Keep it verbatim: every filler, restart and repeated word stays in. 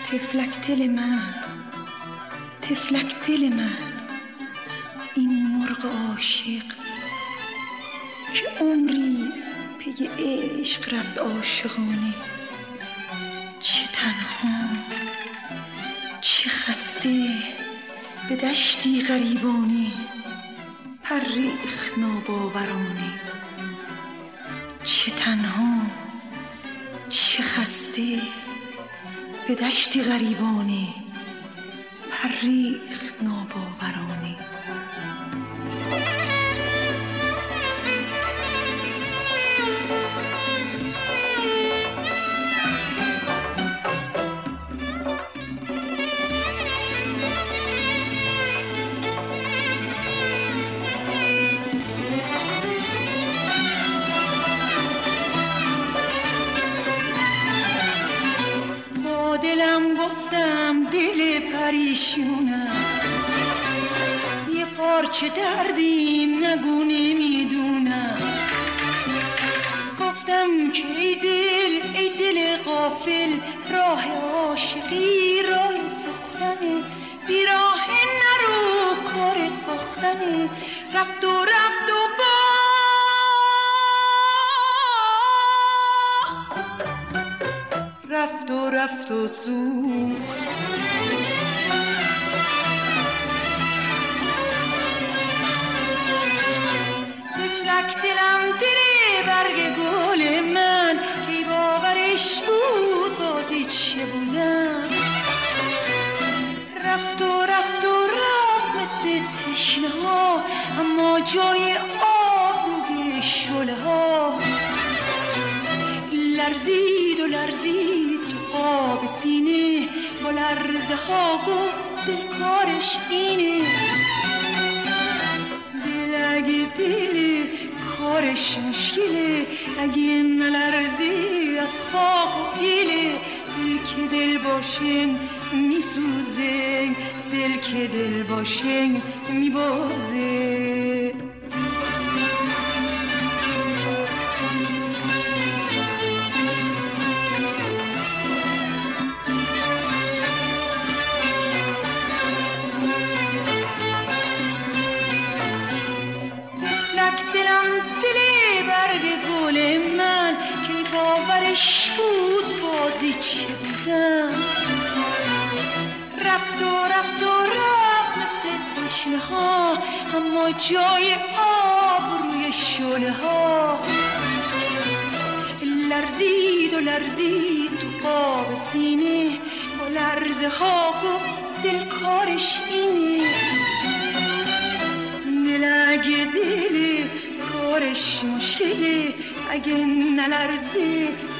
تفلک دل من، تفلک دل من، این مرغ عاشق که عمری پی عشق رفت عاشقانه، چه تنها چه خسته به دشتی غریبانه، پر ریخت ناباورانه، چه تنها چه خسته به دشتی غریبانه، پر ریخت ناباورانه. دلم گفتم دل پریشونم، یه پارچه دردی نگو نمیدونم، گفتم که ای دل ای دل غافل، راه عاشقی راه سختنه، بی راه نرو کارت باختنه، رفت و رفت و با رفت و رفت و سوخت، تفلک دلم دل برگ گل من، کی باورش بود بازی چه بودم، رفت و رفت و رفت مثل تشنه ها، اما جای آب روی شله ها، لرزید و لرزید تو آب سینه، با لرزه ها گفت دل کارش اینه، دل اگه دل کارش مشکله، اگه نلرزی از خاک و گله، دل که دل باشه میسوزه، دل که دل باشه میبازه. دلم دل برگ گل من، که باورش بود بازی چه بودم، رفت و رفت و رفت مثل تشنه ها، اما جای آب روی شله ها، لرزید و لرزید تو آب سینه، با لرزه ها گفت دل کارش اینه، دل اگه دل کارش مشکله، اگه نلرزه